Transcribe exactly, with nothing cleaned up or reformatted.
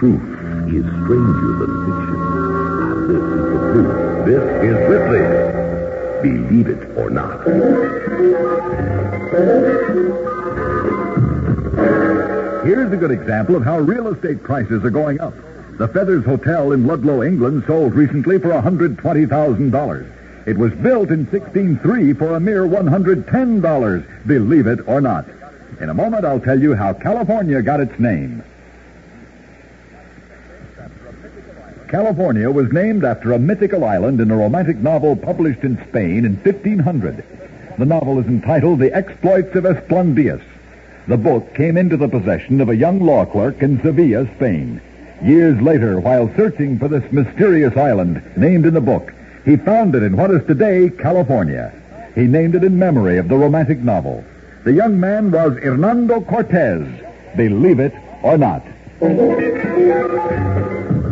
truth is stranger than fiction. This is the truth. This is Ripley. Believe it or not. Here's a good example of how real estate prices are going up. The Feathers Hotel in Ludlow, England, sold recently for one hundred twenty thousand dollars. It was built in sixteen oh three for a mere one hundred ten dollars, believe it or not. In a moment, I'll tell you how California got its name. California was named after a mythical island in a romantic novel published in Spain in fifteen hundred. The novel is entitled The Exploits of Esplandius. The book came into the possession of a young law clerk in Sevilla, Spain. Years later, while searching for this mysterious island named in the book, he found it in what is today California. He named it in memory of the romantic novel. The young man was Hernando Cortez. Believe it or not.